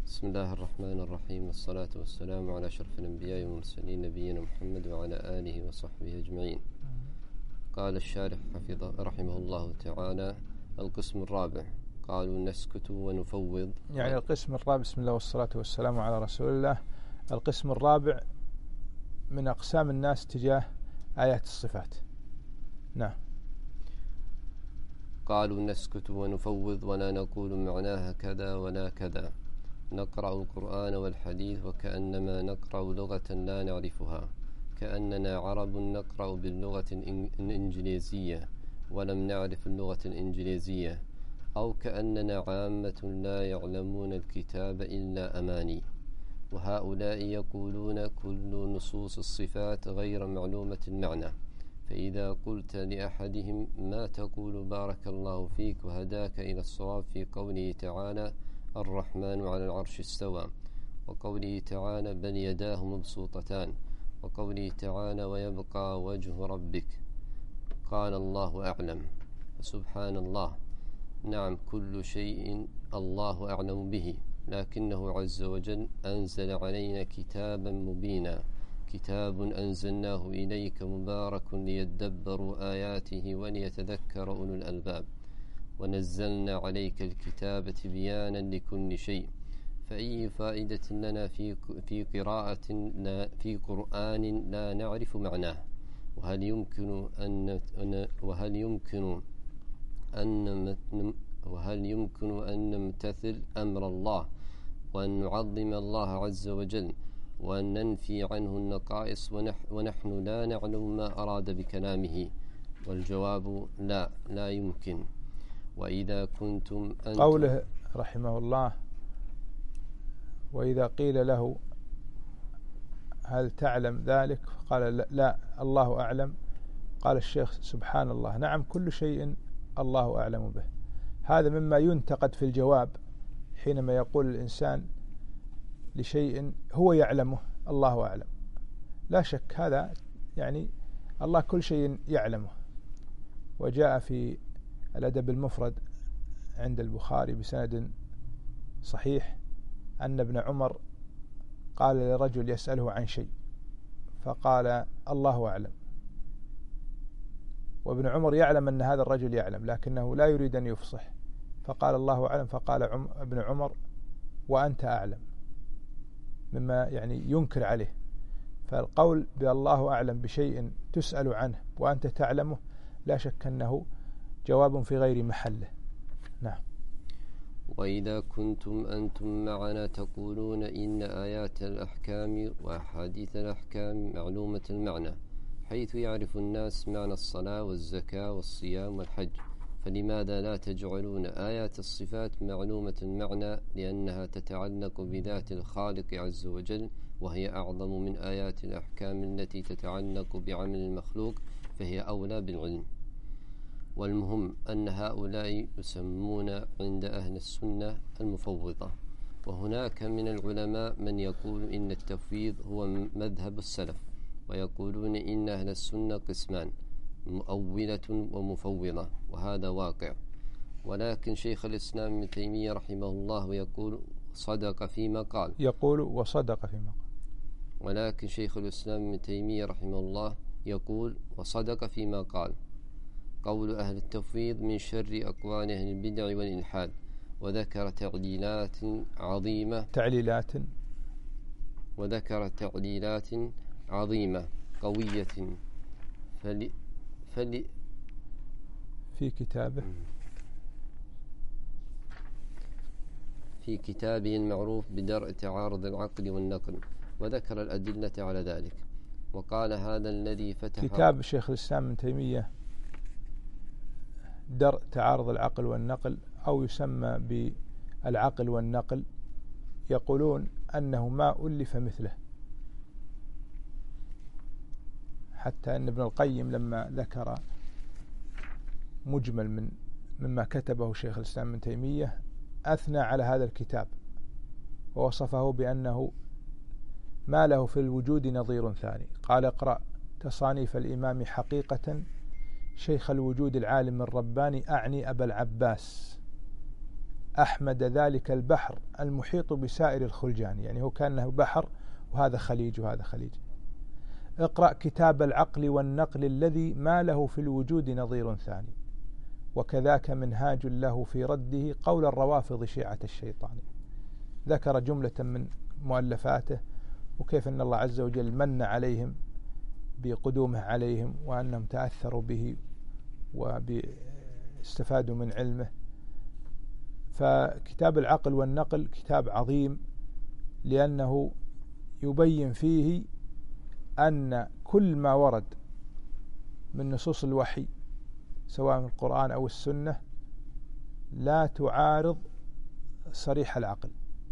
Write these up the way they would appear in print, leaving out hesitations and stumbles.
بسم الله الرحمن الرحيم، والصلاة والسلام على أشرف الأنبياء والمرسلين نبينا محمد وعلى آله وصحبه أجمعين. قال الشارح رحمه الله تعالى: القسم الرابع. قالوا نسكت ونفوض. يعني القسم الرابع، بسم الله والصلاة والسلام على رسول الله. القسم الرابع من أقسام الناس تجاه آيات الصفات. نعم. قالوا نسكت ونفوض ولا نقول معناها كذا ولا كذا، نقرأ القرآن والحديث وكأنما نقرأ لغة لا نعرفها، كأننا عرب نقرأ باللغة الإنجليزية ولم نعرف اللغة الإنجليزية، أو كأننا عامة لا يعلمون الكتاب إلا أماني. وهؤلاء يقولون كل نصوص الصفات غير معلومة المعنى، فإذا قلت لأحدهم ما تقول بارك الله فيك وهداك إلى الصواب في قوله تعالى الرحمن على العرش استوى، وقوله تعالى بل يداه مبسوطتان، وقوله تعالى ويبقى وجه ربك، قال الله أعلم. سبحان الله، نعم كل شيء الله أعلم به، لكنه عز وجل أنزل علينا كتابا مبينا، كتاب أنزلناه إليك مبارك ليدبروا آياته وليتذكر أولو الألباب، ونزلنا عليك الكتاب تبيانا لكل شيء، فأي فائدة لنا في قراءة في قرآن لا نعرف معناه؟ وهل يمكن أن نمتثل أمر الله وأن نعظم الله عز وجل وأن ننفي عنه النقائص ونحن لا نعلم ما أراد بكلامه؟ والجواب لا يمكن. وإذا كنتم أنتم، قوله رحمه الله: وإذا قيل له هل تعلم ذلك؟ قال لا الله أعلم. قال الشيخ سبحان الله، نعم كل شيء الله أعلم به. هذا مما ينتقد في الجواب، حينما يقول الإنسان لشيء هو يعلمه الله أعلم. لا شك هذا يعني الله كل شيء يعلمه. وجاء في الأدب المفرد عند البخاري بسند صحيح أن ابن عمر قال لرجل يسأله عن شيء فقال الله أعلم، وابن عمر يعلم أن هذا الرجل يعلم لكنه لا يريد أن يفصح، فقال الله أعلم، فقال ابن عمر وأنت أعلم، مما يعني ينكر عليه. فالقول بالله أعلم بشيء تسأل عنه وأنت تعلمه لا شك أنه جواب في غير محله. نعم. وإذا كنتم أنتم معنا تقولون إن آيات الأحكام وأحاديث الأحكام معلومة المعنى، حيث يعرف الناس معنى الصلاة والزكاة والصيام والحج، فلماذا لا تجعلون آيات الصفات معلومة المعنى؟ لأنها تتعلق بذات الخالق عز وجل، وهي أعظم من آيات الأحكام التي تتعلق بعمل المخلوق، فهي أولى بالعلم. والمهم أن هؤلاء يسمون عند أهل السنة المفوضة، وهناك من العلماء من يقول إن التفويض هو مذهب السلف، ويقولون إن أهل السنة قسمان، مؤولة ومفوضة، وهذا واقع. ولكن شيخ الإسلام ابن تيمية رحمه الله يقول صدق فيما قال، وصدق فيما قال. ولكن شيخ الإسلام ابن تيمية رحمه الله يقول وصدق فيما قال: قول أهل التفويض من شر أقوال أهل البدع والإلحاد، وذكر تعليلات عظيمة قوية في كتابه المعروف بدرء تعارض العقل والنقل، وذكر الأدلة على ذلك، وقال هذا الذي فتح كتاب شيخ الإسلام ابن تيمية درء تعارض العقل والنقل، أو يسمى بالعقل والنقل، يقولون أنه ما ألف مثله، حتى أن ابن القيم لما ذكر مجمل مما كتبه شيخ الإسلام ابن تيمية أثنى على هذا الكتاب ووصفه بأنه ما له في الوجود نظير ثاني. قال: اقرأ تصانيف الإمام حقيقة شيخ الوجود العالم الرباني، أعني أبا العباس أحمد ذلك البحر المحيط بسائر الخلجان، يعني هو كأنه بحر وهذا خليج وهذا خليج. اقرأ كتاب العقل والنقل الذي ما له في الوجود نظير ثاني، وكذاك منهاج له في رده قول الروافض شيعة الشيطان. ذكر جملة من مؤلفاته وكيف أن الله عز وجل من عليهم بقدومه عليهم وأنهم تأثروا به واستفادوا من علمه. فكتاب العقل والنقل كتاب عظيم، لأنه يبين فيه أن كل ما ورد من نصوص الوحي سواء من القرآن أو السنة لا تعارض صريح العقل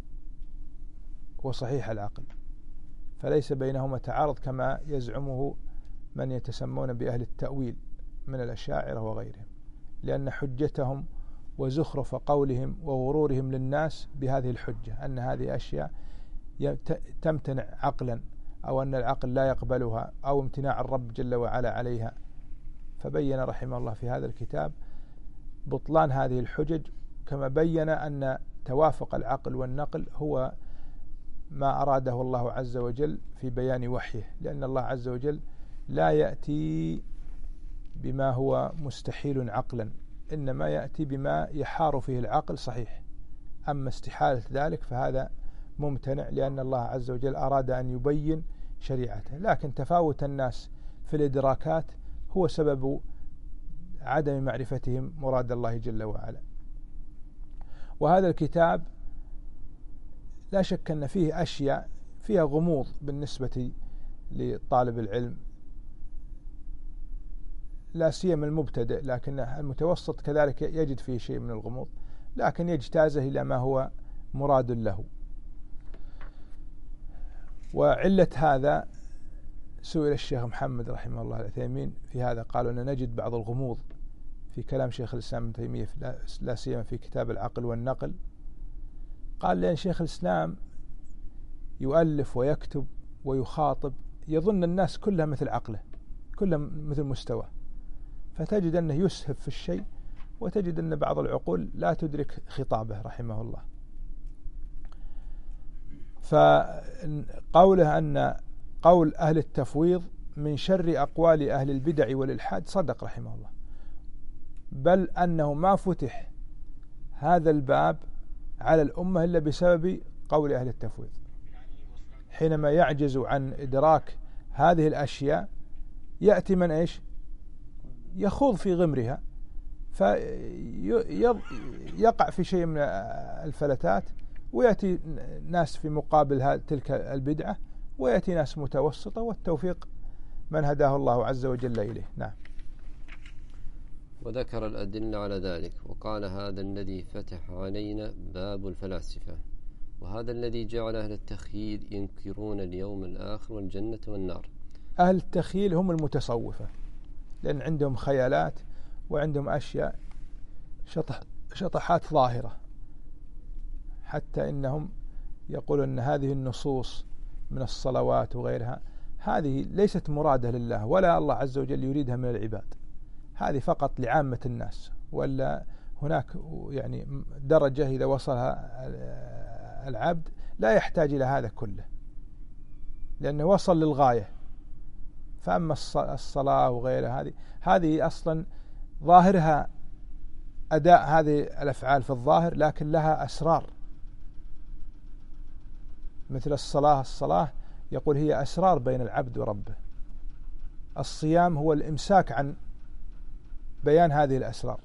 وصحيح العقل، فليس بينهما تعارض كما يزعمه من يتسمون بأهل التأويل من الأشاعرة وغيرهم، لأن حجتهم وزخرف قولهم وغرورهم للناس بهذه الحجة أن هذه أشياء تمتنع عقلا أو أن العقل لا يقبلها أو امتناع الرب جل وعلا عليها. فبين رحمه الله في هذا الكتاب بطلان هذه الحجج، كما بين أن توافق العقل والنقل هو ما أراده الله عز وجل في بيان وحيه، لأن الله عز وجل لا يأتي بما هو مستحيل عقلا، إنما يأتي بما يحار فيه العقل صحيح، أما استحالة ذلك فهذا ممتنع، لأن الله عز وجل أراد أن يبين شريعته. لكن تفاوت الناس في الإدراكات هو سبب عدم معرفتهم مراد الله جل وعلا. وهذا الكتاب لا شك أن فيه أشياء فيها غموض بالنسبة لطالب العلم، لا سيما المبتدئ، لكن المتوسط كذلك يجد فيه شيء من الغموض، لكن يجتازه إلى ما هو مراد له. وعلة هذا سئل الشيخ محمد رحمه الله العثيمين في هذا، قالوا أن نجد بعض الغموض في كلام شيخ الإسلام ابن تيمية لا سيما في كتاب العقل والنقل. قال لأن شيخ الإسلام يؤلف ويكتب ويخاطب يظن الناس كلها مثل عقله، كلها مثل مستوى، فتجد أنه يسهب في الشيء وتجد أن بعض العقول لا تدرك خطابه رحمه الله. فقوله أن قول أهل التفويض من شر أقوال أهل البدع والإلحاد صدق رحمه الله، بل أنه ما فتح هذا الباب على الأمة إلا بسبب قول أهل التفويض، حينما يعجز عن إدراك هذه الأشياء يأتي من إيش يخوض في غمرها فيقع في شيء من الفلتات، ويأتي ناس في مقابل تلك البدعة، ويأتي ناس متوسطة، والتوفيق من هداه الله عز وجل إليه. نعم. وذكر الأدلة على ذلك وقال هذا الذي فتح علينا باب الفلاسفة، وهذا الذي جعل أهل التخييل ينكرون اليوم الآخر والجنة والنار. أهل التخييل هم المتصوفة، لأن عندهم خيالات وعندهم أشياء شطحات ظاهرة، حتى إنهم يقولون أن هذه النصوص من الصلوات وغيرها هذه ليست مرادة لله ولا الله عز وجل يريدها من العباد، هذه فقط لعامة الناس، ولا هناك يعني درجة إذا وصلها العبد لا يحتاج إلى هذا كله لأنه وصل للغاية. فأما الصلاة وغيرها هذه أصلا ظاهرها أداء هذه الأفعال في الظاهر، لكن لها أسرار، مثل الصلاة يقول هي أسرار بين العبد وربه. الصيام هو الإمساك عن بيان هذه الأسرار.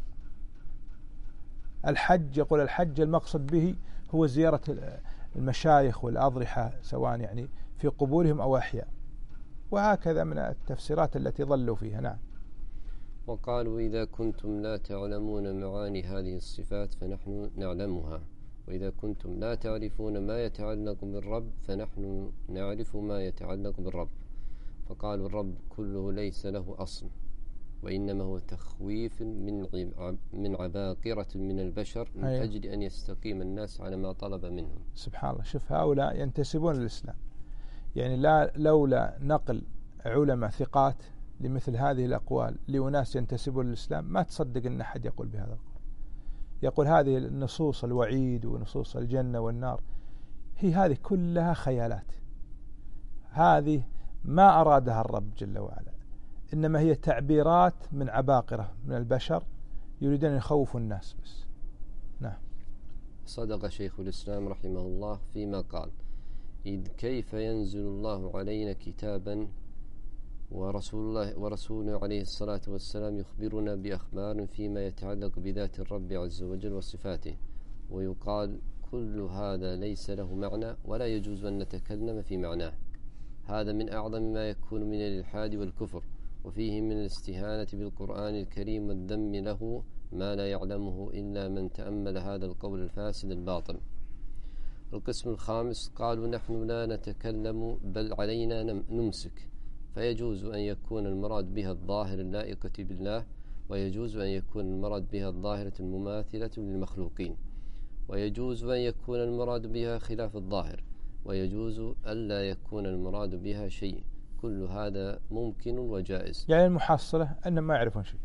الحج يقول الحج المقصد به هو زيارة المشايخ والأضرحة سواء يعني في قبورهم أو أحياء، وهكذا من التفسيرات التي ظلوا فيها. نعم. وقالوا إذا كنتم لا تعلمون معاني هذه الصفات فنحن نعلمها، وإذا كنتم لا تعرفون ما يتعلق بالرب فنحن نعرف ما يتعلق بالرب. فقالوا الرب كله ليس له أصل، وإنما هو تخويف من عباقرة من البشر من أجل أن يستقيم الناس على ما طلب منهم. سبحان الله. شوف هؤلاء ينتسبون للإسلام، يعني لولا نقل علماء ثقات لمثل هذه الأقوال لأناس ينتسبون للإسلام ما تصدق أن أحد يقول بهذا القول. يقول هذه النصوص الوعيد ونصوص الجنة والنار هذه كلها خيالات، هذه ما أرادها الرب جل وعلا، إنما هي تعبيرات من عباقرة من البشر يريدون أن يخوفوا الناس بس. نعم. صدق شيخ الإسلام رحمه الله فيما قال: إذ كيف ينزل الله علينا كتابا ورسوله عليه الصلاة والسلام يخبرنا بأخبار فيما يتعلق بذات الرب عز وجل وصفاته، ويقال كل هذا ليس له معنى ولا يجوز أن نتكلم في معناه. هذا من أعظم ما يكون من الإلحاد والكفر، وفيه من الاستهانة بالقرآن الكريم والذم له ما لا يعلمه إلا من تأمل هذا القول الفاسد الباطل. القسم الخامس قالوا: نحن لا نتكلم بل علينا نمسك، فيجوز أن يكون المراد بها الظاهر اللائقة بالله، ويجوز أن يكون المراد بها الظاهرة المماثلة للمخلوقين، ويجوز أن يكون المراد بها خلاف الظاهر، ويجوز ألا يكون المراد بها شيء. كل هذا ممكن وجائز. يعني المحصلة أن ما يعرفون شيء.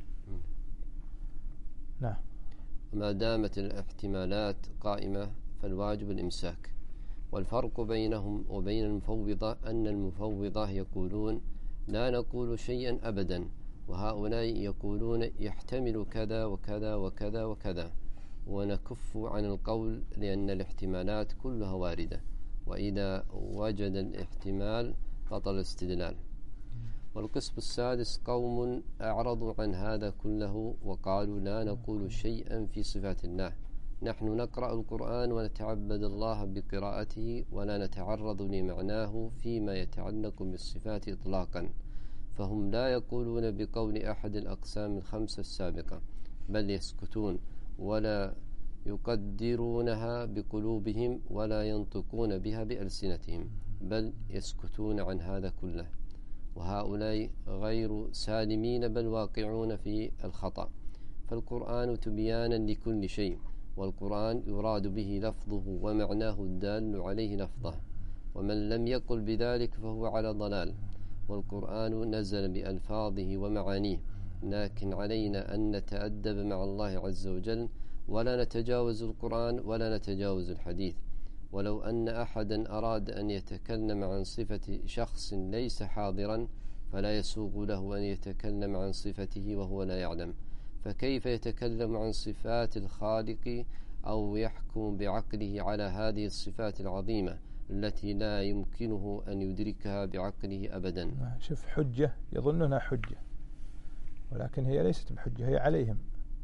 نعم. ما دامت الاحتمالات قائمة فالواجب الإمساك. والفرق بينهم وبين المفوضة أن المفوضة يقولون لا نقول شيئا أبدا، وهؤلاء يقولون يحتمل كذا وكذا وكذا وكذا، ونكف عن القول لأن الاحتمالات كلها واردة، وإذا وجد الاحتمال بطل الاستدلال. والقسم السادس قوم أعرضوا عن هذا كله وقالوا لا نقول شيئا في صفات الله، نحن نقرأ القرآن ونتعبد الله بقراءته ولا نتعرض لمعناه فيما يتعلق بالصفات إطلاقا، فهم لا يقولون بقول أحد الأقسام الخمسة السابقة، بل يسكتون ولا يقدرونها بقلوبهم ولا ينطقون بها بألسنتهم، بل يسكتون عن هذا كله. وهؤلاء غير سالمين بل واقعون في الخطأ، فالقرآن تبيانا لكل شيء، والقرآن يراد به لفظه ومعناه الدال عليه لفظه، ومن لم يقل بذلك فهو على ضلال. والقرآن نزل بألفاظه ومعانيه، لكن علينا أن نتأدب مع الله عز وجل ولا نتجاوز القرآن ولا نتجاوز الحديث. ولو أن أحدا أراد أن يتكلم عن صفة شخص ليس حاضرا فلا يسوغ له أن يتكلم عن صفته وهو لا يعلم، فكيف يتكلم عن صفات الخالق أو يحكم بعقله على هذه الصفات العظيمة التي لا يمكنه أن يدركها بعقله أبدا. شوف حجة يظنونها حجة، ولكن هي ليست بحجة، هي عليهم،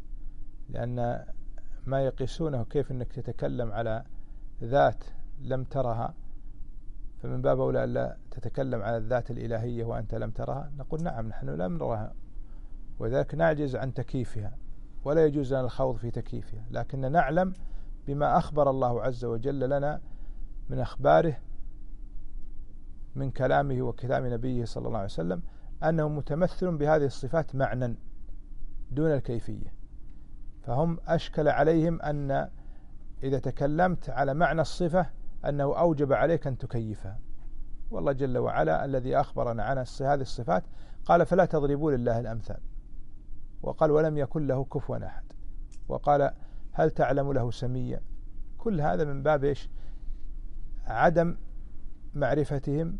لأن ما يقيسونه كيف أنك تتكلم على ذات لم ترها، فمن باب أولى ألا تتكلم على الذات الإلهية وأنت لم ترها. نقول نعم نحن لم نرها، وذلك نعجز عن تكييفها ولا يجوز لنا الخوض في تكييفها، لكن نعلم بما أخبر الله عز وجل لنا من أخباره من كلامه وكلام نبيه صلى الله عليه وسلم أنه متمثل بهذه الصفات معنى دون الكيفية. فهم أشكل عليهم أن إذا تكلمت على معنى الصفة أنه أوجب عليك أن تكيفها، والله جل وعلا الذي أخبرنا عن هذه الصفات قال فلا تضربوا لله الأمثال، وقال ولم يكن له كفوا أحد، وقال هل تعلم له سميا. كل هذا من باب إيش؟ عدم معرفتهم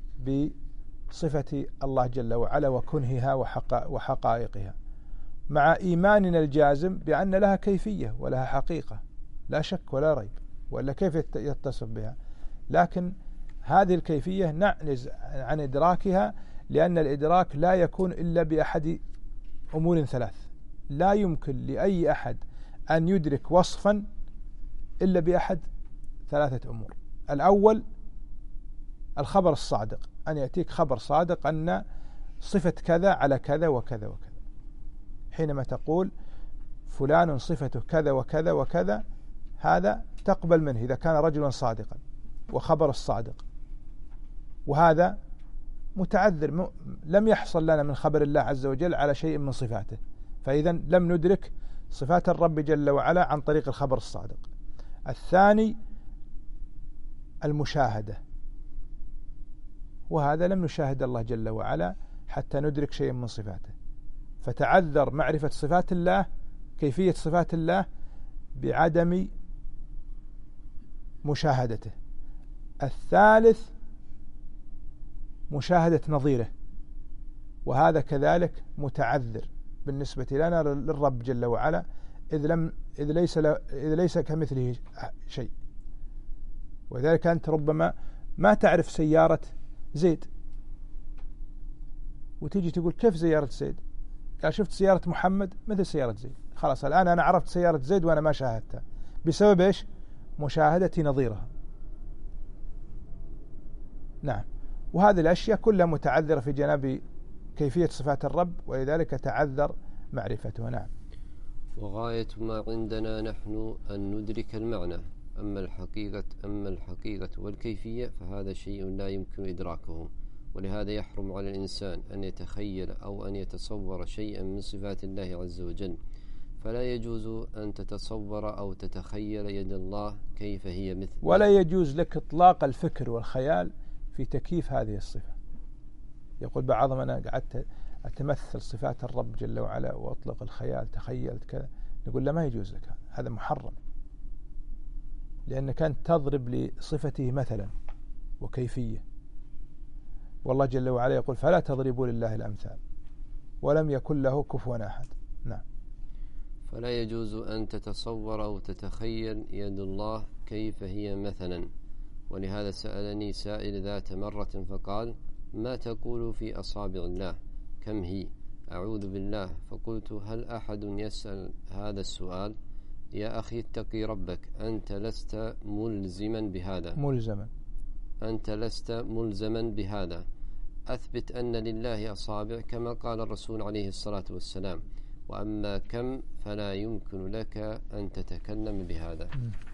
بصفة الله جل وعلا وكنهها وحقائقها، مع إيماننا الجازم بأن لها كيفية ولها حقيقة لا شك ولا ريب، ولا كيف يتصف بها. لكن هذه الكيفية نعجز عن إدراكها، لأن الإدراك لا يكون إلا بأحد أمور ثلاث. لا يمكن لأي أحد أن يدرك وصفا إلا بأحد ثلاثة أمور. الأول الخبر الصادق، أن يأتيك خبر صادق أن صفة كذا على كذا وكذا وكذا. حينما تقول فلان صفته كذا وكذا وكذا، هذا تقبل منه إذا كان رجلا صادقا وخبر الصادق، وهذا متعذر لم يحصل لنا من خبر الله عز وجل على شيء من صفاته، فإذا لم ندرك صفات الرب جل وعلا عن طريق الخبر الصادق. الثاني المشاهدة، وهذا لم نشاهد الله جل وعلا حتى ندرك شيء من صفاته، فتعذر معرفة صفات الله، كيفية صفات الله بعدم مشاهدته. الثالث مشاهدة نظيره، وهذا كذلك متعذر بالنسبة لنا للرب جل وعلا، إذ ليس كمثله شيء. وذلك أنت ربما ما تعرف سيارة زيد، وتيجي تقول كيف سيارة زيد؟ قال شفت سيارة محمد مثل سيارة زيد. خلاص الآن أنا عرفت سيارة زيد وأنا ما شاهدتها، بسبب إيش؟ مشاهدتي نظيرها. نعم. وهذه الأشياء كلها متعذرة في جناب كيفية صفات الرب، ولذلك تعذر معرفتها. نعم. وغاية ما عندنا نحن أن ندرك المعنى، أما الحقيقة والكيفية فهذا شيء لا يمكن إدراكه، ولهذا يحرم على الإنسان أن يتخيل أو أن يتصور شيئا من صفات الله عز وجل. فلا يجوز أن تتصور أو تتخيل يد الله كيف هي مثل، ولا يجوز لك إطلاق الفكر والخيال في تكييف هذه الصفة. يقول بعضهم أنا قعدت أتمثل صفات الرب جل وعلا وأطلق الخيال، تخيلت كذا. نقول لا، ما يجوز لك، هذا محرم، لأنك أنت تضرب لصفته مثلا وكيفية. والله جل وعلا يقول فلا تضربوا لله الأمثال ولم يكن له كفوا أحد. نعم. فلا يجوز أن تتصور أو تتخيل يد الله كيف هي مثلا. ولهذا سألني سائل ذات مرة فقال: ما تقول في أصابع الله؟ كم هي؟ أعوذ بالله. فقلت: هل أحد يسأل هذا السؤال؟ يا أخي اتقي ربك، أنت لست ملزما بهذا. أثبت أن لله أصابع كما قال الرسول عليه الصلاة والسلام، وأما كم فلا يمكن لك أن تتكلم بهذا.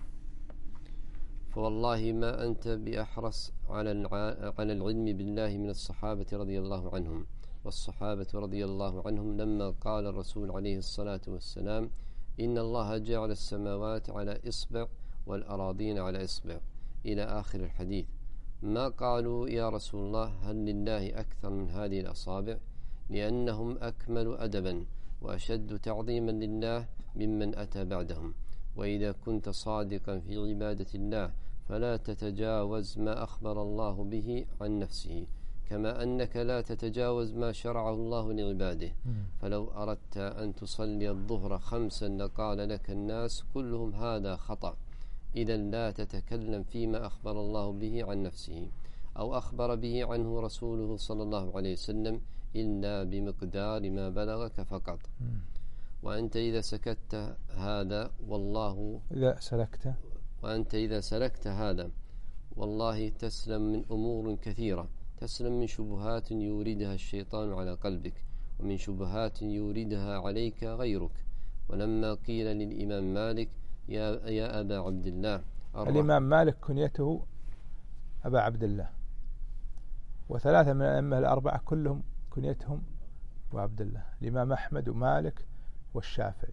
فوالله ما أنت بأحرص على العلم بالله من الصحابة رضي الله عنهم. والصحابة رضي الله عنهم لما قال الرسول عليه الصلاة والسلام: إن الله جعل السماوات على إصبع والأراضين على إصبع إلى آخر الحديث، ما قالوا يا رسول الله هل لله أكثر من هذه الأصابع؟ لأنهم أكمل أدبا وأشد تعظيما لله ممن أتى بعدهم. وإذا كنت صادقا في عبادة الله فلا تتجاوز ما أخبر الله به عن نفسه، كما أنك لا تتجاوز ما شرعه الله لعباده. فلو أردت أن تصلي الظهر 5 لقال لك الناس كلهم هذا خطأ، إذا لا تتكلم فيما أخبر الله به عن نفسه أو أخبر به عنه رسوله صلى الله عليه وسلم إلا بمقدار ما بلغك فقط. وأنت إذا سكت هذا والله تسلم من أمور كثيرة. تسلم من شبهات يوردها الشيطان على قلبك، ومن شبهات يوردها عليك غيرك. ولما قيل للإمام مالك يا أبا عبد الله، الإمام مالك كنيته أبا عبد الله، وثلاثة من الأئمة الأربعة كلهم كنيتهم أبو عبد الله، الإمام أحمد ومالك والشافعي.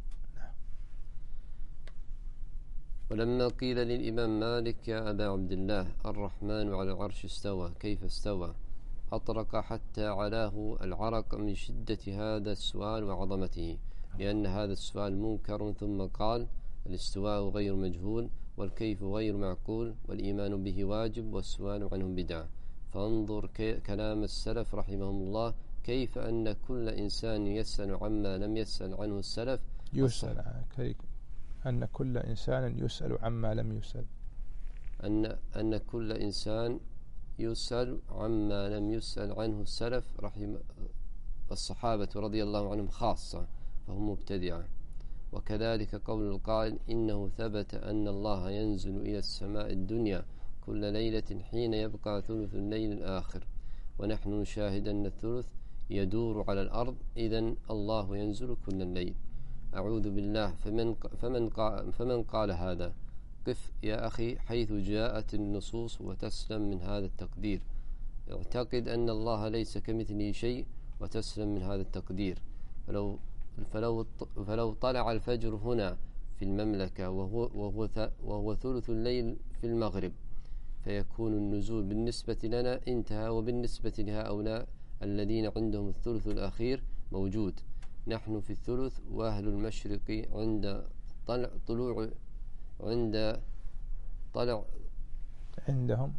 ولما قيل للإمام مالك يا أبا عبد الله الرحمن على العرش استوى، كيف استوى؟ أطرق حتى علاه العرق من شدة هذا السؤال وعظمته، لأن هذا السؤال منكر. ثم قال: الاستواء غير مجهول، والكيف غير معقول، والإيمان به واجب، والسؤال عنه بدعة. فانظر كلام السلف رحمهم الله، كيف أن كل إنسان يسأل عما لم يسأل عنه السلف أن كل إنسان يسأل عما لم يسأل، أن كل إنسان يسأل عما لم يسأل عنه السلف الصحابة رضي الله عنهم خاصة، فهم مبتدعة. وكذلك قول القائل: إنه ثبت أن الله ينزل إلى السماء الدنيا كل ليلة حين يبقى ثلث الليل الآخر، ونحن نشاهد أن الثلث يدور على الأرض، إذن الله ينزل كل الليل. أعوذ بالله. فمن قال هذا؟ قف يا أخي حيث جاءت النصوص وتسلم من هذا التقدير. اعتقد أن الله ليس كمثله شيء وتسلم من هذا التقدير. فلو طلع الفجر هنا في المملكة وهو ثلث الليل في المغرب، فيكون النزول بالنسبة لنا انتهى، وبالنسبة لهؤلاء الذين عندهم الثلث الأخير موجود. نحن في الثلث، وأهل المشرق عند طلوع عند طلع عندهم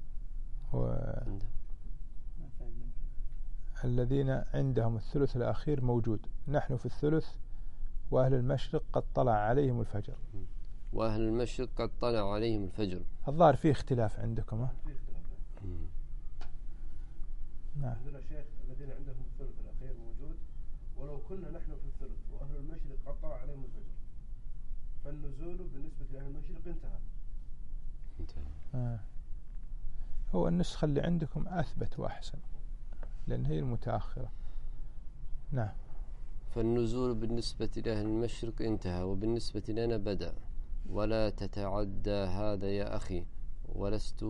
الذين عندهم الثلث الأخير موجود، نحن في الثلث، وأهل المشرق قد طلع عليهم الفجر. وأهل المشرق قد طلع عليهم الفجر. الظاهر فيه اختلاف عندكم. نعم. عندنا شيخ الذين عندهم الثلث الأخير موجود، ولو كنا نحن في الثلث وأهل المشرق قد طلع عليهم الفجر فالنزول بالنسبة لأهل المشرق انتهى. هو النسخة اللي عندكم أثبت وأحسن لأن هي المتأخرة. نعم. فالنزول بالنسبة لأهل المشرق انتهى وبالنسبة لنا بدأ، ولا تتعدى هذا يا أخي، ولست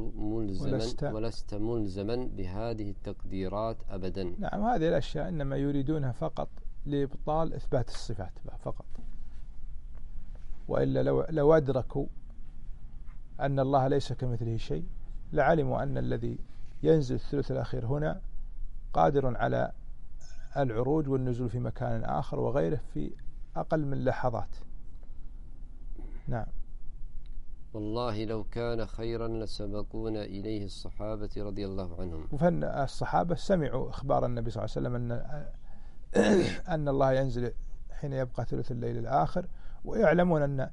ملزما بهذه التقديرات أبدا. نعم، هذه الأشياء إنما يريدونها فقط لإبطال إثبات الصفات فقط، وإلا لو أدركوا أن الله ليس كمثله شيء لعلموا أن الذي ينزل الثلث الأخير هنا قادر على العروج والنزول في مكان آخر وغيره في أقل من لحظات. نعم. والله لو كان خيرا لسبقونا إليه الصحابة رضي الله عنهم. وفن الصحابة سمعوا إخبار النبي صلى الله عليه وسلم أن الله ينزل حين يبقى ثلث الليل الآخر، ويعلمون أن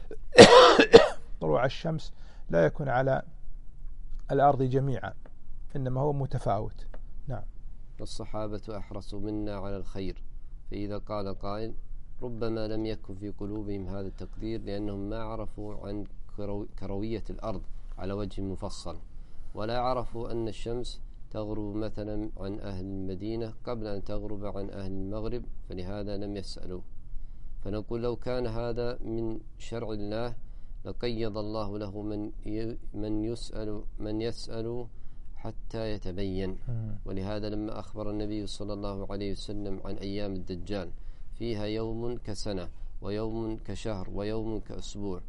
طلوع الشمس لا يكون على الأرض جميعا، إنما هو متفاوت. نعم. والصحابة أحرص منا على الخير، فإذا قال قائل ربما لم يكن في قلوبهم هذا التقدير لأنهم ما عرفوا عن كروية الأرض على وجه مفصل، ولا عرفوا أن الشمس تغرب مثلا عن أهل المدينة قبل أن تغرب عن أهل المغرب، فلهذا لم يسألوا. فنقول لو كان هذا من شرع الله لقيض الله له من يسأل حتى يتبين. ولهذا لما أخبر النبي صلى الله عليه وسلم عن أيام الدجال فيها يوم كسنة ويوم كشهر ويوم كأسبوع،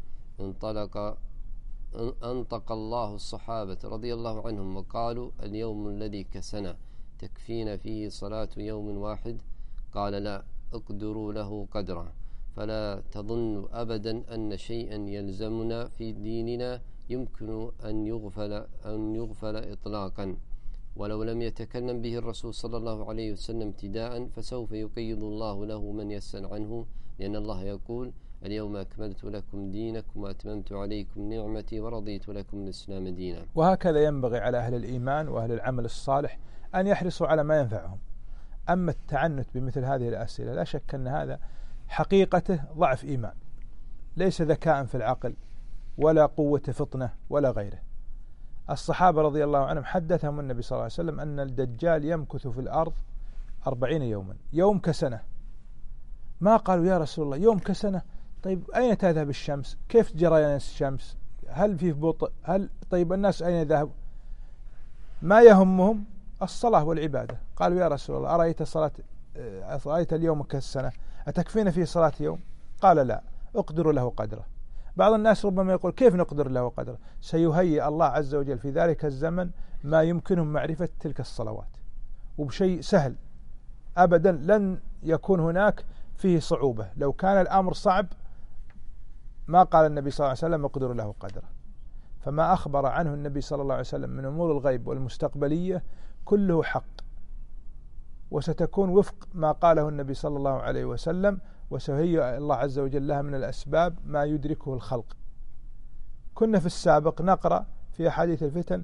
أنطق الله الصحابة رضي الله عنهم وقالوا اليوم الذي كسنة تكفينا فيه صلاة يوم واحد؟ قال لا، اقدروا له قدره، فلا تظن أبدا أن شيئا يلزمنا في ديننا يمكن أن يغفل إطلاقا، ولو لم يتكلم به الرسول صلى الله عليه وسلم ابتداء فسوف يقيض الله له من يسأل عنه، لأن الله يقول اليوم أكملت لكم دينكم وأتممت عليكم نعمتي ورضيت لكم الإسلام دينا. وهكذا ينبغي على أهل الإيمان وأهل العمل الصالح أن يحرصوا على ما ينفعهم. أما التعنت بمثل هذه الأسئلة لا شك أن هذا حقيقته ضعف إيمان، ليس ذكاء في العقل ولا قوة فطنة ولا غيره. الصحابة رضي الله عنهم حدثهم النبي صلى الله عليه وسلم أن الدجال يمكث في الأرض 40 يوما، يوم كسنة. ما قالوا يا رسول الله يوم كسنة، طيب أين تذهب الشمس؟ كيف جريان الشمس؟ هل فيه بطء؟ طيب الناس أين ذهبوا؟ ما يهمهم الصلاة والعبادة. قالوا يا رسول الله أرأيت اليوم كالسنة أتكفينا فيه صلاة يوم؟ قال لا، اقدروا له قدره. بعض الناس ربما يقول كيف نقدر له قدره؟ سيهيئ الله عز وجل في ذلك الزمن ما يمكنهم معرفة تلك الصلوات، وبشيء سهل أبدا لن يكون هناك فيه صعوبة. لو كان الأمر صعب ما قال النبي صلى الله عليه وسلم اقدروا له قدره. فما أخبر عنه النبي صلى الله عليه وسلم من أمور الغيب والمستقبلية كله حق، وستكون وفق ما قاله النبي صلى الله عليه وسلم، وسيهيئ الله عز وجل لها من الأسباب ما يدركه الخلق. كنا في السابق نقرأ في أحاديث الفتن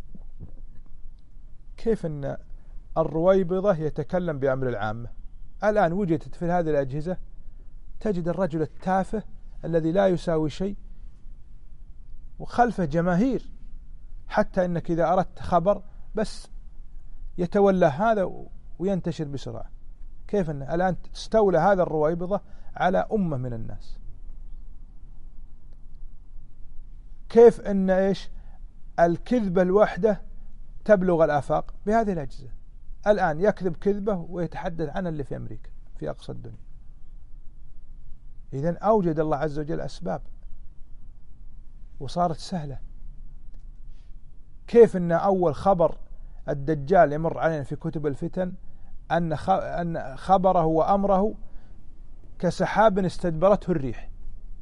كيف أن الرويبضة يتكلم بأمر العامة. الآن وجدت في هذه الأجهزة تجد الرجل التافه الذي لا يساوي شيء وخلفه جماهير، حتى أنك إذا أردت خبر بس يتولى هذا وينتشر بسرعة. كيف أن الآن استولى هذا الرويبضة على أمة من الناس؟ كيف أن الكذبة الواحدة تبلغ الآفاق بهذه الأجهزة؟ الآن يكذب كذبة ويتحدث عنها اللي في أمريكا في أقصى الدنيا. إذن أوجد الله عز وجل أسباب وصارت سهلة. كيف أن أول خبر الدجال يمر علينا في كتب الفتن أن خبره وأمره كسحاب استدبرته الريح،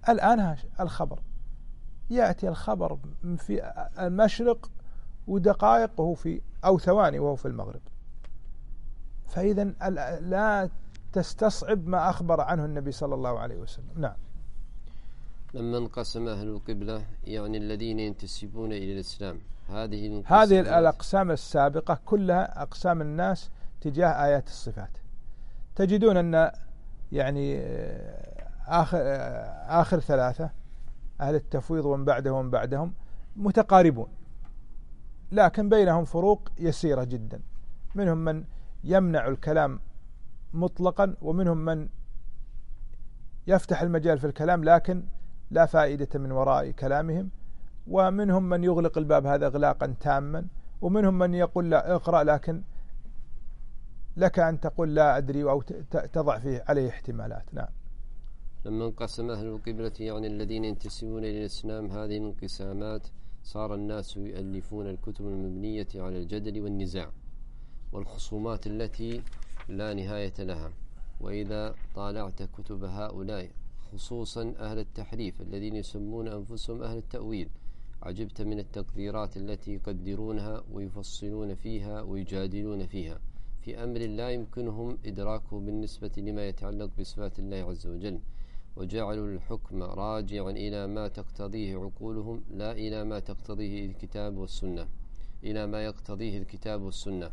الآن الخبر يأتي الخبر في المشرق ودقائق وهو في أو ثواني وهو في المغرب. فإذا لا تستصعب ما أخبر عنه النبي صلى الله عليه وسلم. نعم. لما انقسم أهل القبلة يعني الذين ينتسبون إلى الإسلام، هذه الأقسام السابقة كلها أقسام الناس تجاه آيات الصفات. تجدون أن يعني آخر ثلاثة أهل التفويض ومن بعدهم متقاربون، لكن بينهم فروق يسيرة جدا. منهم من يمنع الكلام مطلقا، ومنهم من يفتح المجال في الكلام لكن لا فائدة من وراء كلامهم، ومنهم من يغلق الباب هذا إغلاقا تاما، ومنهم من يقول لا اقرأ لكن لك أن تقول لا أدري أو تضع فيه عليه احتمالات. نعم. لما انقسم أهل القبلة يعني الذين ينتسبون إلى الإسلام هذه الانقسامات صار الناس يؤلفون الكتب المبنية على الجدل والنزاع والخصومات التي لا نهاية لها. وإذا طالعت كتب هؤلاء خصوصا أهل التحريف الذين يسمون أنفسهم أهل التأويل عجبت من التقديرات التي يقدرونها ويفصلون فيها ويجادلون فيها في أمر لا يمكنهم إدراكه بالنسبة لما يتعلق بصفات الله عز وجل، وجعلوا الحكم راجعا إلى ما تقتضيه عقولهم لا إلى ما تقتضيه الكتاب والسنة، إلى ما يقتضيه الكتاب والسنة،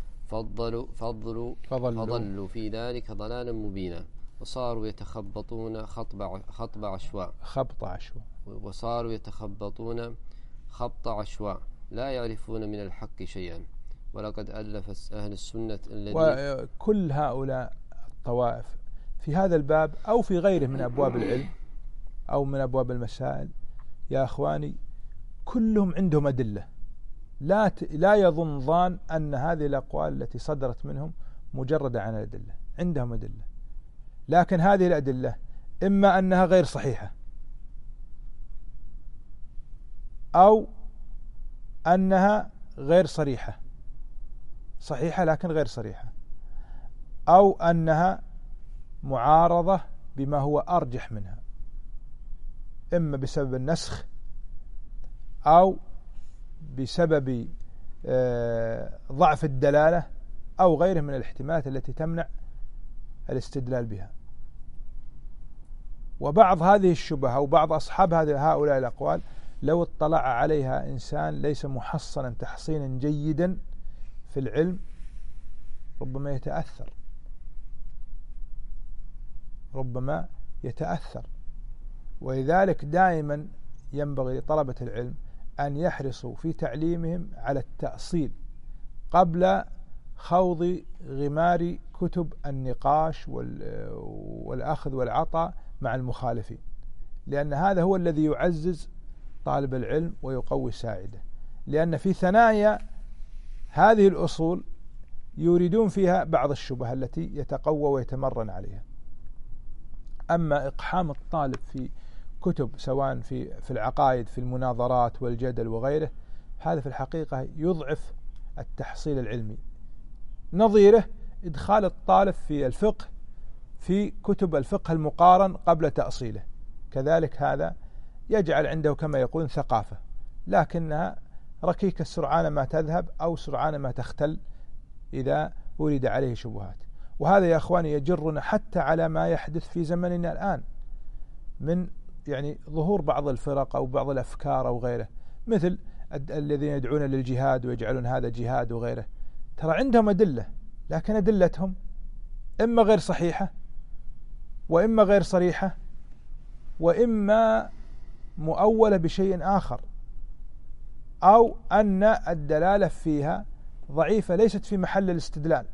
فضلوا في ذلك ضلالا مبينا، وصاروا يتخبطون خطب عشواء وصاروا يتخبطون خبط عشواء لا يعرفون من الحق شيئا. ولقد ألف أهل السنة وكل هؤلاء الطوائف في هذا الباب أو في غيره من أبواب العلم أو من أبواب المسائل يا أخواني كلهم عندهم أدلة. لا يظن ظان أن هذه الأقوال التي صدرت منهم مجردة عن الأدلة، عندهم أدلة، لكن هذه الأدلة إما أنها غير صحيحة أو أنها غير صريحة لكن غير صريحة، أو أنها معارضة بما هو أرجح منها، إما بسبب النسخ أو بسبب ضعف الدلالة أو غيره من الاحتمالات التي تمنع الاستدلال بها. وبعض هذه الشبهة أو بعض أصحاب هؤلاء الأقوال لو اطلع عليها إنسان ليس محصنا تحصينا جيدا في العلم ربما يتأثر. ولذلك دائما ينبغي لطلبة العلم أن يحرصوا في تعليمهم على التأصيل قبل خوض غمار كتب النقاش والأخذ والعطاء مع المخالفين، لأن هذا هو الذي يعزز طالب العلم ويقوي ساعده، لأن في ثنايا هذه الأصول يريدون فيها بعض الشبهة التي يتقوى ويتمرن عليها. أما إقحام الطالب في كتب سواء في العقائد في المناظرات والجدل وغيره، هذا في الحقيقة يضعف التحصيل العلمي. نظيره إدخال الطالب في الفقه في كتب الفقه المقارن قبل تأصيله، كذلك هذا يجعل عنده كما يقول ثقافة، لكنها ركيكة سرعان ما تذهب أو سرعان ما تختل إذا أريد عليه شبهات. وهذا يا أخواني يجرنا حتى على ما يحدث في زمننا الآن من يعني ظهور بعض الفرق أو بعض الأفكار أو غيره، مثل الذين يدعون للجهاد ويجعلون هذا جهاد وغيره. ترى عندهم أدلة، لكن أدلتهم إما غير صحيحة وإما غير صريحة وإما مؤولة بشيء آخر، أو أن الدلالة فيها ضعيفة ليست في محل الاستدلال،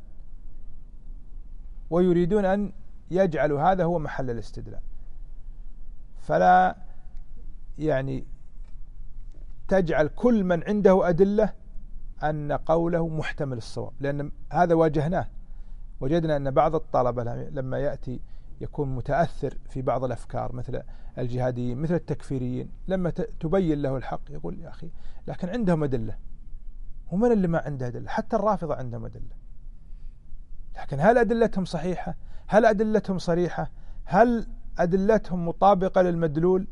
ويريدون أن يجعلوا هذا هو محل الاستدلال. فلا يعني تجعل كل من عنده أدلة أن قوله محتمل الصواب، لأن هذا واجهناه، وجدنا أن بعض الطلبة لما يأتي يكون متأثر في بعض الأفكار مثل الجهاديين مثل التكفيريين، لما تبين له الحق يقول يا أخي لكن عندهم أدلة، ومن اللي ما عنده أدلة؟ حتى الرافضة عندهم أدلة، لكن هل أدلتهم صحيحة؟ هل أدلتهم صريحة؟ هل أدلتهم مطابقة للمدلول،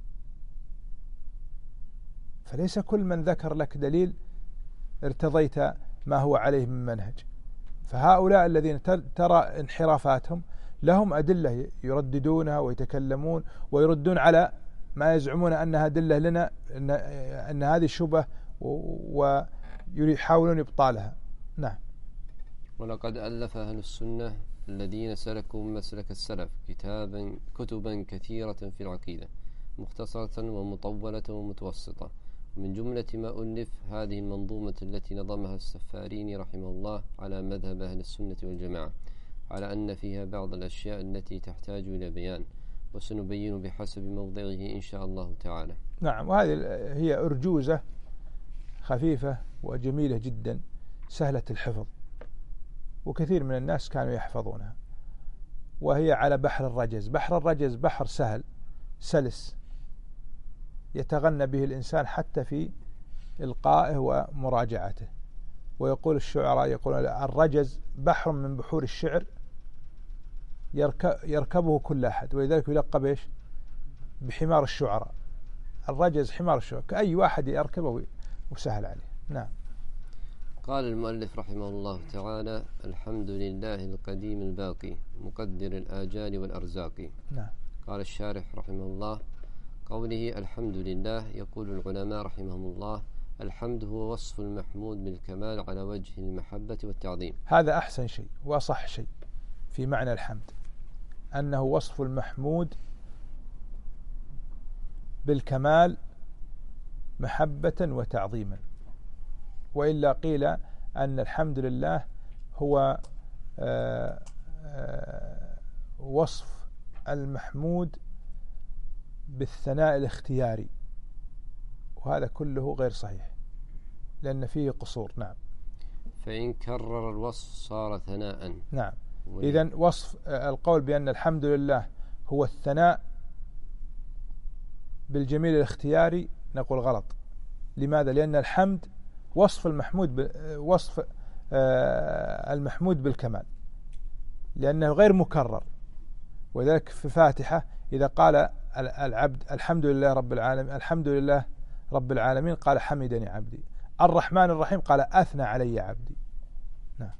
فليس كل من ذكر لك دليل ارتضيت ما هو عليه من منهج. فهؤلاء الذين ترى انحرافاتهم لهم أدلة يرددونها ويتكلمون ويردون على ما يزعمون أنها أدلة لنا، أن هذه شبه، ويحاولون إبطالها. نعم. ولقد ألف أهل السنة الذين سلكوا مسلك السلف كتبا كثيرة في العقيدة، مختصرة ومطولة ومتوسطة. من جملة ما ألف هذه المنظومة التي نظمها السفاريني رحمه الله على مذهب أهل السنة والجماعة، على أن فيها بعض الأشياء التي تحتاج إلى بيان، وسنبين بحسب موضعه إن شاء الله تعالى. نعم. وهذه هي أرجوزة خفيفة وجميلة جدا سهلة الحفظ، وكثير من الناس كانوا يحفظونها، وهي على بحر الرجز. بحر الرجز بحر سهل سلس يتغنى به الإنسان حتى في إلقائه ومراجعته. ويقول الشعراء يقولون الرجز بحر من بحور الشعر يركبه كل أحد، ولذلك يلقب إيش؟ بحمار الشعراء. الرجز حمار الشعراء، كأي واحد يركبه وسهل عليه. نعم. قال المؤلف رحمه الله تعالى: الحمد لله القديم الباقي مقدر الآجال والأرزاق. نعم. قال الشارح رحمه الله: قوله الحمد لله، يقول العلماء رحمهم الله: الحمد هو وصف المحمود بالكمال على وجه المحبة والتعظيم. هذا أحسن شيء وأصح شيء في معنى الحمد، أنه وصف المحمود بالكمال محبة وتعظيما. وإلا قيل أن الحمد لله هو وصف المحمود بالثناء الاختياري، وهذا كله غير صحيح لأن فيه قصور. نعم. فإن كرر الوصف صار ثناء. نعم. إذن وصف القول بأن الحمد لله هو الثناء بالجميل الاختياري نقول غلط. لماذا؟ لأن الحمد وصف المحمود بالكمال، لأنه غير مكرر. وذلك في فاتحة إذا قال العبد الحمد لله رب العالمين، الحمد لله رب العالمين، قال حمدني عبدي. الرحمن الرحيم قال أثنى علي عبدي. نعم.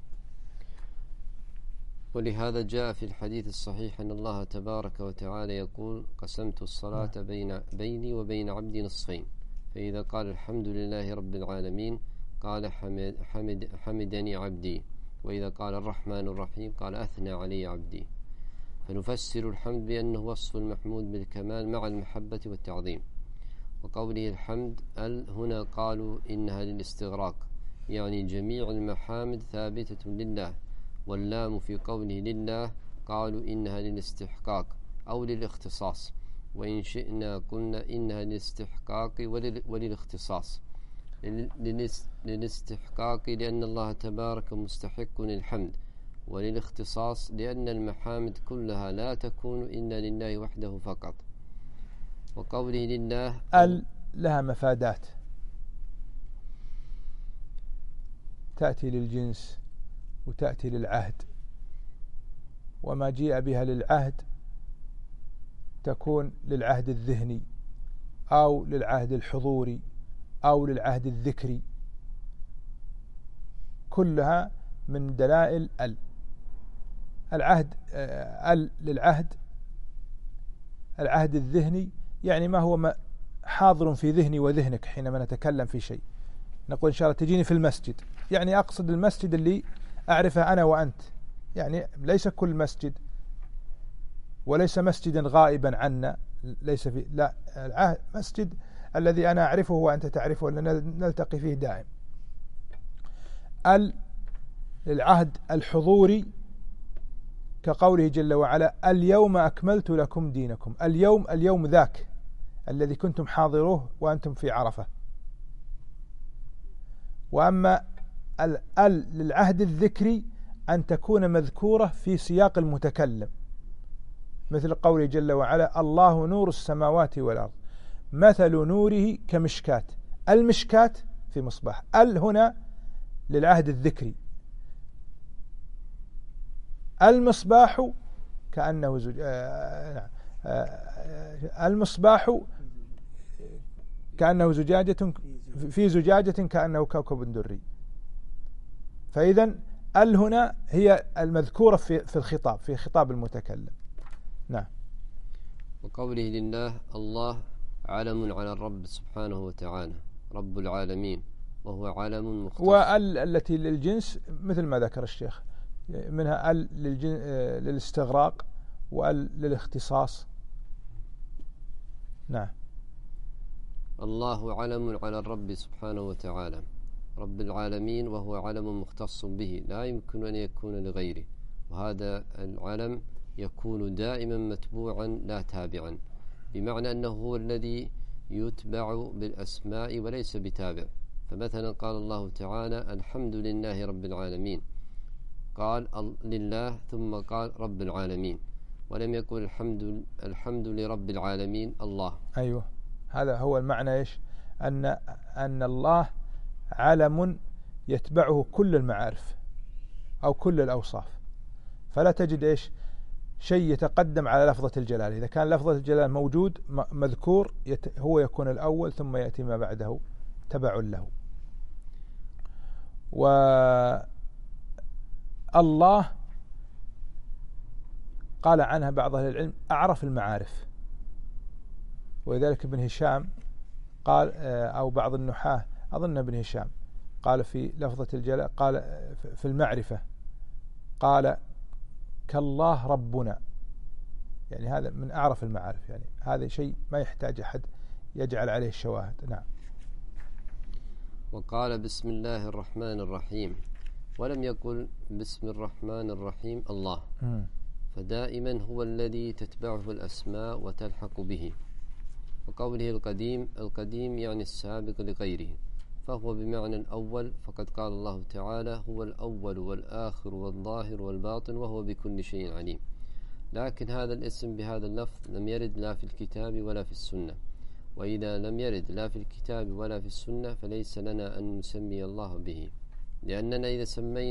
ولهذا جاء في الحديث الصحيح أن الله تبارك وتعالى يقول: قسمت الصلاة بيني وبين عبدي نصفين، فإذا قال الحمد لله رب العالمين قال حمدني عبدي، وإذا قال الرحمن الرحيم قال أثنى علي عبدي. فنفسر الحمد بأنه وصف المحمود بالكمال مع المحبة والتعظيم. وقوله الحمد هنا قالوا إنها للاستغراق، يعني جميع المحامد ثابتة لله، واللام في قوله لله قالوا إنها للاستحقاق أو للاختصاص، وإن شئنا قلنا إنها للاستحقاق وللاختصاص. للاستحقاق لأن الله تبارك مستحق للحمد، وللاختصاص لأن المحامد كلها لا تكون إلا لله وحده فقط. وقوله لله لها مفادات، تأتي للجنس وتأتي للعهد، وما جيء بها للعهد تكون للعهد الذهني أو للعهد الحضوري أو للعهد الذكري، كلها من دلائل العهد. للعهد العهد الذهني يعني ما هو حاضر في ذهني وذهنك حينما نتكلم في شيء. نقول إن شاء الله تجيني في المسجد، يعني أقصد المسجد اللي أعرفه أنا وأنت، يعني ليس كل مسجد، وليس مسجدا غائبا عنا، ليس في لا العهد مسجد الذي أنا أعرفه وأنت تعرفه نلتقي فيه دائم. للعهد الحضوري كقوله جل وعلا: اليوم أكملت لكم دينكم. اليوم ذاك الذي كنتم حاضروه وأنتم في عرفة. وأما للعهد الذكري أن تكون مذكورة في سياق المتكلم، مثل قوله جل وعلا: الله نور السماوات والأرض مثل نوره كمشكاة. المشكاة في مصباح. هنا للعهد الذكري. المصباح كأنه المصباح كأنه زجاجة في زجاجة كأنه كوكب دري. فإذا ال هنا هي المذكورة في الخطاب، في خطاب المتكلم. نعم. وقوله لله الله علم على الرب سبحانه وتعالى رب العالمين، وهو علم مختص. وال التي للجنس مثل ما ذكر الشيخ، منها ال للاستغراق وال للاختصاص. نعم. الله علم على الرب سبحانه وتعالى رب العالمين، وهو علم مختص به لا يمكن أن يكون لغيره، وهذا العلم يكون دائما متبوعا لا تابعا، بمعنى أنه هو الذي يتبع بالأسماء وليس بتابع. فمثلا قال الله تعالى الحمد لله رب العالمين، قال لله ثم قال رب العالمين، ولم يقل الحمد لرب العالمين الله. أيوه، هذا هو المعنى. إيش؟ أن الله علم يتبعه كل المعارف أو كل الأوصاف، فلا تجد إيش شيء يتقدم على لفظة الجلال. إذا كان لفظة الجلال موجود مذكور هو يكون الأول، ثم يأتي ما بعده تبع له. والله قال عنها بعض أهل العلم أعرف المعارف، ولذلك ابن هشام قال، أو بعض النحاة أظن ابن هشام قال في لفظة الجلال، قال في المعرفة قال كالله ربنا، يعني هذا من أعرف المعارف، يعني هذا شيء ما يحتاج أحد يجعل عليه الشواهد. نعم. وقال بسم الله الرحمن الرحيم، ولم يقل بسم الرحمن الرحيم الله، فدائما هو الذي تتبعه الأسماء وتلحق به. وقوله القديم يعني السابق لغيره، فهو بمعنى الأول، فقد قال الله تعالى هو الأول والآخر والظاهر والباطن وهو بكل شيء عليم. لكن هذا الاسم بهذا اللفظ لم يرد لا في الكتاب ولا في السنة، وإذا لم يرد لا في الكتاب ولا في السنة فليس لنا أن نسمي الله به، لأننا إذا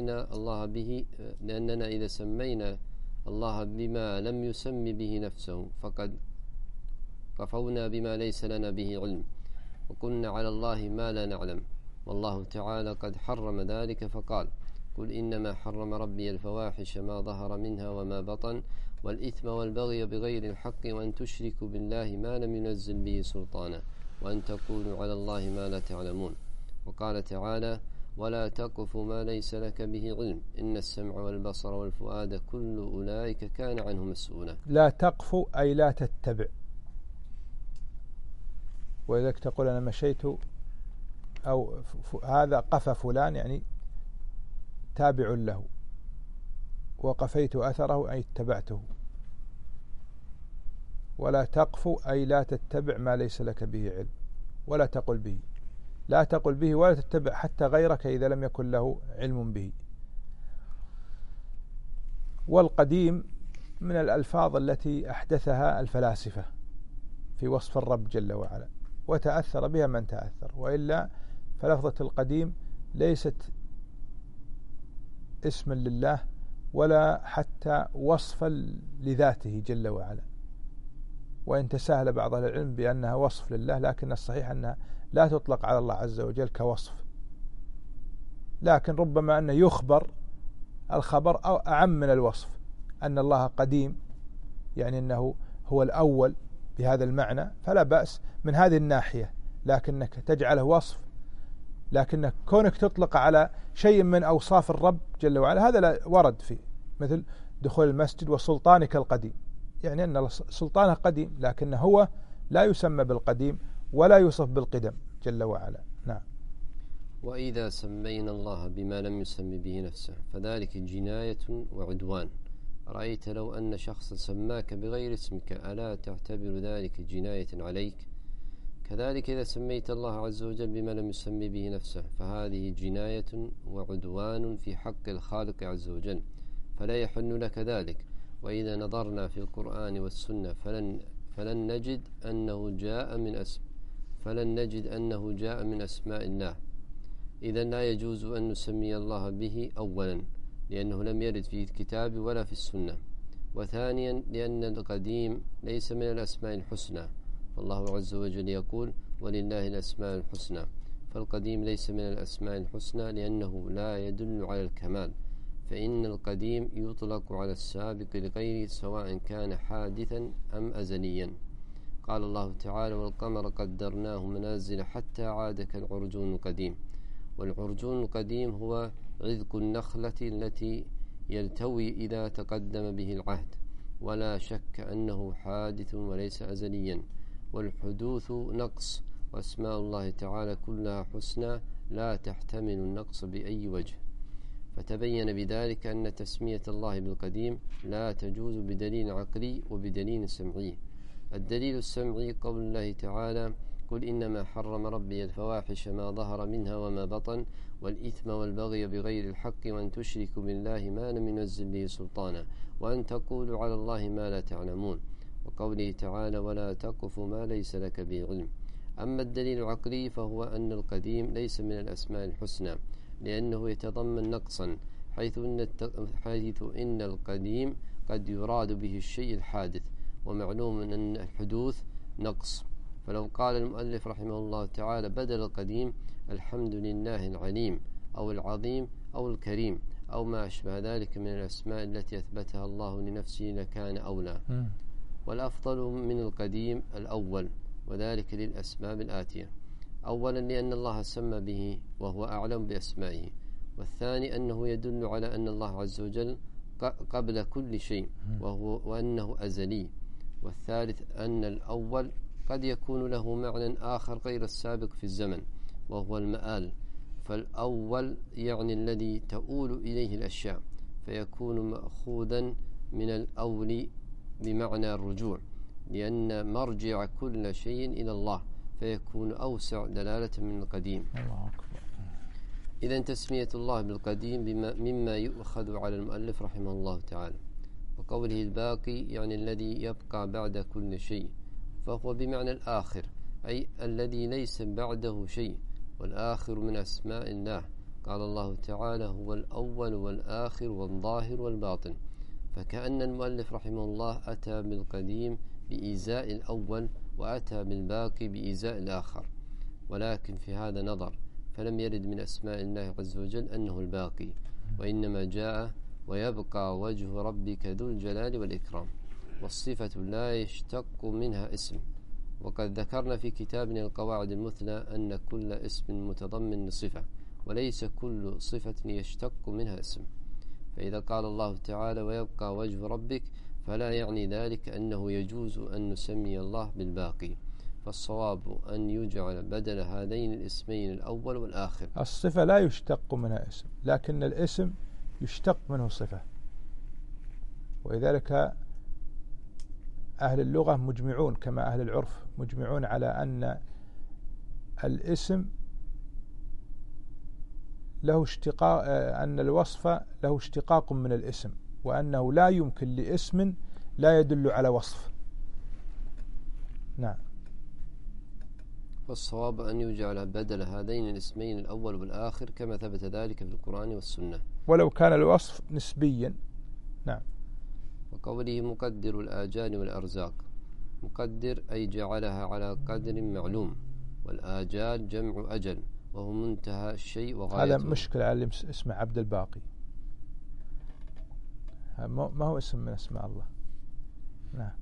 سمينا الله بما لم يسم به نفسه فقد كفونا بما ليس لنا به علم، وقلنا على الله ما لا نعلم. والله تعالى قد حرم ذلك فقال قل إنما حرم ربي الفواحش ما ظهر منها وما بطن والإثم والبغي بغير الحق وأن تشركوا بالله ما لم ينزل به سلطانا وأن تقولوا على الله ما لا تعلمون. وقال تعالى ولا تقف ما ليس لك به علم إن السمع والبصر والفؤاد كل أولئك كان عنه مسؤولا. لا تقف أي لا تتبع، وإذا تقول أنا مشيت أو هذا قفى فلان يعني تابع له، وقفيت أثره أي اتبعته. ولا تقف أي لا تتبع ما ليس لك به علم، ولا تقل به، لا تقل به ولا تتبع حتى غيرك إذا لم يكن له علم به. والقديم من الألفاظ التي أحدثها الفلاسفة في وصف الرب جل وعلا، وتأثر بها من تأثر، وإلا فلفظة القديم ليست اسما لله ولا حتى وصفا لذاته جل وعلا، وإن تساهل بعض أهل العلم بأنها وصف لله، لكن الصحيح أنها لا تطلق على الله عز وجل كوصف، لكن ربما أنه يخبر الخبر أو أعم من الوصف، أن الله قديم يعني أنه هو الأول بهذا المعنى، فلا بأس من هذه الناحية، لكنك تجعله وصف، لكنك كونك تطلق على شيء من أوصاف الرب جل وعلا هذا لا ورد فيه، مثل دخول المسجد وسلطانك القديم، يعني أن سلطانه قديم لكن هو لا يسمى بالقديم ولا يوصف بالقدم جل وعلا. نعم. وإذا سمينا الله بما لم يسم به نفسه فذلك جناية وعدوان. رأيت لو أن شخصا سماك بغير اسمك ألا تعتبر ذلك جناية عليك؟ كذلك إذا سميت الله عز وجل بما لم يسم به نفسه فهذه جناية وعدوان في حق الخالق عز وجل، فلا يحل لك ذلك. وإذا نظرنا في القرآن والسنة فلن نجد أنه جاء من أسماء الله، إذن لا يجوز أن نسمي الله به أولا، لأنه لم يرد في الكتاب ولا في السنة. وثانيا لأن القديم ليس من الأسماء الحسنى، فالله عز وجل يقول ولله الأسماء الحسنى، فالقديم ليس من الأسماء الحسنى لأنه لا يدل على الكمال، فإن القديم يطلق على السابق لغيره سواء كان حادثا أم أزليا. قال الله تعالى والقمر قدرناه منازل حتى عاد كالعرجون القديم، والعرجون القديم هو عذق النخلة التي يلتوي إذا تقدم به العهد، ولا شك أنه حادث وليس أزليا، والحدوث نقص، وأسماء الله تعالى كلها حسنى لا تحتمل النقص بأي وجه، فتبين بذلك أن تسمية الله بالقديم لا تجوز بدليل عقلي وبدليل سمعي. الدليل السمعي قول الله تعالى قل إنما حرم ربي الفواحش ما ظهر منها وما بطن والإثم والبغي بغير الحق وأن تشركوا بالله ما لم ينزل به سلطانا وأن تقولوا على الله ما لا تعلمون، وقوله تعالى ولا تقف ما ليس لك به علم. أما الدليل العقلي فهو أن القديم ليس من الأسماء الحسنى لأنه يتضمن نقصا، حيث إن القديم قد يراد به الشيء الحادث، ومعلوم أن الحدوث نقص. فلو قال المؤلف رحمه الله تعالى بدل القديم الحمد لله العليم أو العظيم أو الكريم أو ما أشبه ذلك من الأسماء التي أثبتها الله لنفسه لكان أولى. والأفضل من القديم الأول، وذلك للأسباب الآتية: أولا لأن الله سمى به وهو أعلم بأسمائه، والثاني أنه يدل على أن الله عز وجل قبل كل شيء وأنه أزلي، والثالث أن الأول قد يكون له معنى آخر غير السابق في الزمن وهو المآل، فالأول يعني الذي تؤول إليه الأشياء، فيكون مأخوذا من الأول بمعنى الرجوع، لأن مرجع كل شيء إلى الله، فيكون أوسع دلالة من القديم. إذن تسمية الله بالقديم مما يؤخذ على المؤلف رحمه الله تعالى. وقوله الباقي يعني الذي يبقى بعد كل شيء، فهو بمعنى الآخر، أي الذي ليس بعده شيء، والآخر من أسماء الله. قال الله تعالى هو الأول والآخر والظاهر والباطن، فكأن المؤلف رحمه الله أتى بالقديم بإزاء الأول وأتى بالباقي بإزاء الآخر، ولكن في هذا نظر، فلم يرد من أسماء الله عز وجل أنه الباقي، وإنما جاء ويبقى وجه ربك ذو الجلال والإكرام، والصفة لا يشتق منها اسم. وقد ذكرنا في كتابنا القواعد المثلى أن كل اسم متضمن لصفة، وليس كل صفة يشتق منها اسم. فإذا قال الله تعالى ويبقى وجه ربك فلا يعني ذلك أنه يجوز أن نسمي الله بالباقي، فالصواب أن يجعل بدل هذين الاسمين الأول والآخر. الصفة لا يشتق منها اسم، لكن الاسم يشتق منه صفة، ولذلك أهل اللغة مجمعون كما أهل العرف مجمعون على أن الاسم له اشتقاق، أن الوصف له اشتقاق من الاسم، وأنه لا يمكن لاسم لا يدل على وصف. نعم. والصواب أن يجعل بدل هذين الاسمين الأول والآخر كما ثبت ذلك في القرآن والسنة، ولو كان الوصف نسبيا. نعم. وقوله مقدر الآجال والأرزاق، مقدر أي جعلها على قدر معلوم، والآجال جمع أجل وهو منتهى الشيء وغايته. هذا مشكلة على اسمه عبد الباقي، ما هو اسم من اسماء الله. نعم.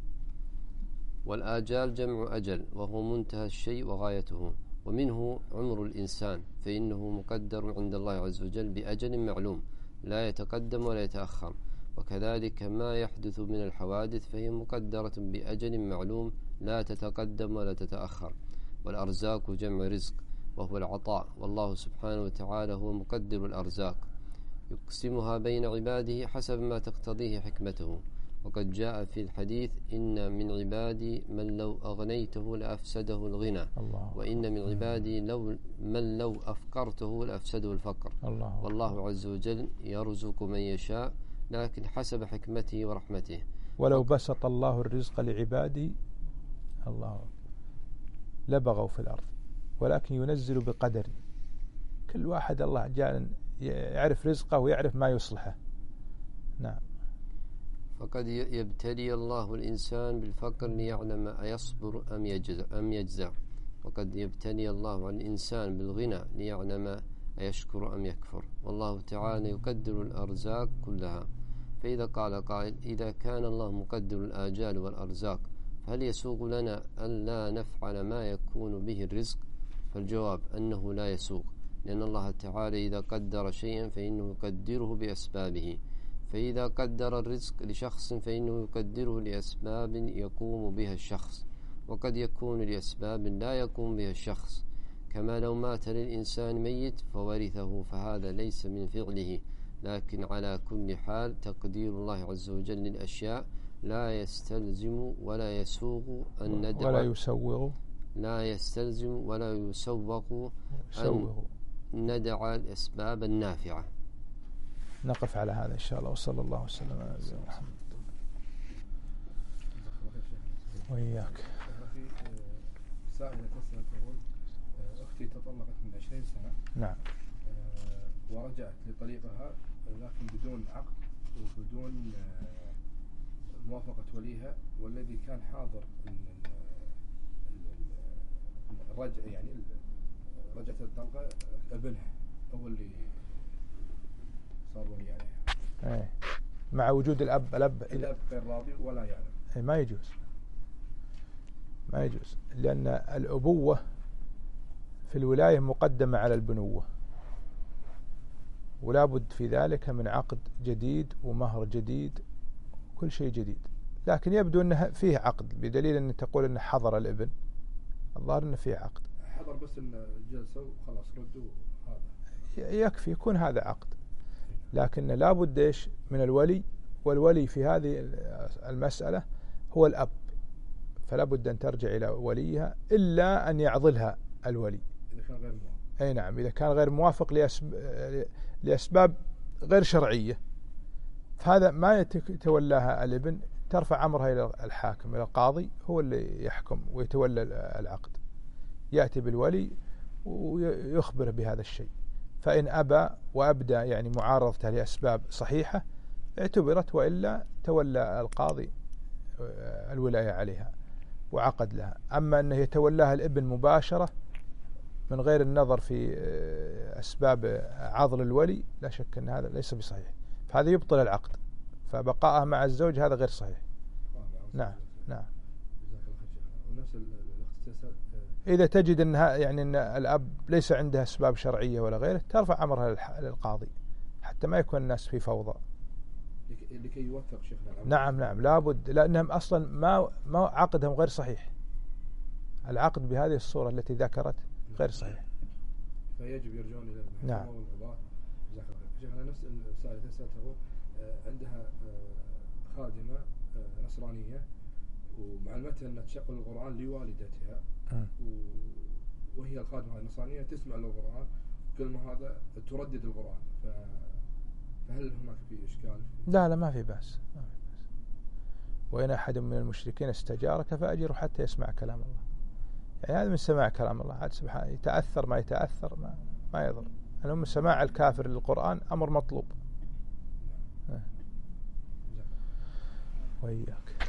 والآجال جمع أجل وهو منتهى الشيء وغايته، ومنه عمر الإنسان، فإنه مقدر عند الله عز وجل بأجل معلوم لا يتقدم ولا يتأخر، وكذلك ما يحدث من الحوادث فهي مقدرة بأجل معلوم لا تتقدم ولا تتأخر. والأرزاق جمع رزق وهو العطاء، والله سبحانه وتعالى هو مقدر الأرزاق يقسمها بين عباده حسب ما تقتضيه حكمته. وقد جاء في الحديث إن من عبادي من لو أغنيته لأفسده الغنى، وإن من عبادي من لو أفقرته لأفسده الفقر. والله عز وجل يرزق من يشاء لكن حسب حكمته ورحمته. ولو بسط الله الرزق لعبادي لبغوا في الأرض ولكن ينزل بقدر، كل واحد الله جعل يعرف رزقه ويعرف ما يصلحه. نعم. وقد يبتلي الله الإنسان بالفقر ليعلم أيصبر أم يجزع وقد يبتلي الله الإنسان بالغنى ليعلم أيشكر أم يكفر والله تعالى يقدر الأرزاق كلها فإذا قال قائل إذا كان الله مقدر الآجال والأرزاق فهل يسوغ لنا أن لا نفعل ما يكون به الرزق؟ فالجواب أنه لا يسوغ لأن الله تعالى إذا قدر شيئا فإنه يقدره بأسبابه فإذا قدر الرزق لشخص فإنه يقدره لأسباب يقوم بها الشخص وقد يكون لأسباب لا يقوم بها الشخص كما لو مات للإنسان ميت فورثه فهذا ليس من فعله لكن على كل حال تقدير الله عز وجل للأشياء لا يستلزم ولا يسوغ أن ندع ولا يسوغ لا يستلزم ولا يسوغ أن ندع الأسباب النافعة. نقف على هذا إن شاء الله وصلى الله وسلم على نبينا محمد وإياك. سائلة تسأل تقول أختي تطلقت من 20 سنة نعم ورجعت لطليقها لكن بدون عقد وبدون موافقة وليها والذي كان حاضر الرجع يعني رجعت الطلقة ابنها هو اللي صار ولي عليها. إيه. مع وجود الأب غير راضي ولا يعلم. إيه ما يجوز لأن الأبوة في الولاية مقدمة على البنوة ولا بد في ذلك من عقد جديد ومهر جديد كل شيء جديد لكن يبدو أنه فيه عقد بدليل أن تقول أنه حضر الابن الظاهر أنه فيه عقد حضر بس أن جلسوا وخلاص ردوا هذا يكفي يكون هذا عقد لكن لا بد إيش من الولي والولي في هذه المسألة هو الأب فلا بد أن ترجع إلى وليها إلا أن يعضلها الولي إذا كان غير موافق. أي نعم إذا كان غير موافق لأسباب غير شرعية فهذا ما يتولاها الابن ترفع أمرها إلى الحاكم إلى القاضي هو اللي يحكم ويتولى العقد يأتي بالولي ويخبره بهذا الشيء فإن أبى وأبدى يعني معارضته لأسباب صحيحة اعتبرت وإلا تولى القاضي الولاية عليها وعقد لها. أما أنه يتولاها الابن مباشرة من غير النظر في أسباب عضل الولي لا شك أن هذا ليس بصحيح فهذا يبطل العقد فبقائها مع الزوج هذا غير صحيح. نعم إذا تجد أنها يعني أن الأب ليس عنده أسباب شرعية ولا غيره ترفع أمرها للقاضي حتى ما يكون الناس في فوضى لكي يوثق شيخنا. نعم لابد لأنهم أصلا ما عقدهم غير صحيح العقد بهذه الصورة التي ذكرت غير صحيح فيجب يرجعون إلى المحكمة والقضاء. جزاك الله خير. شيخنا نفس السائلة تسأل تقول عندها خادمة نصرانية ومعلمتها أن تشغل القرآن لوالدتها وهي الخادمة النصرانية تسمع للقرآن كل ما هذا تردد القرآن فهل هناك في إشكال؟ لا ما في بأس وإن أحد من المشركين استجارك فأجره حتى يسمع كلام الله يعني هذا من سماع كلام الله عاد سبحانه يتأثر ما يتأثر ما يضر يعني من سماع الكافر للقرآن أمر مطلوب. وإياك.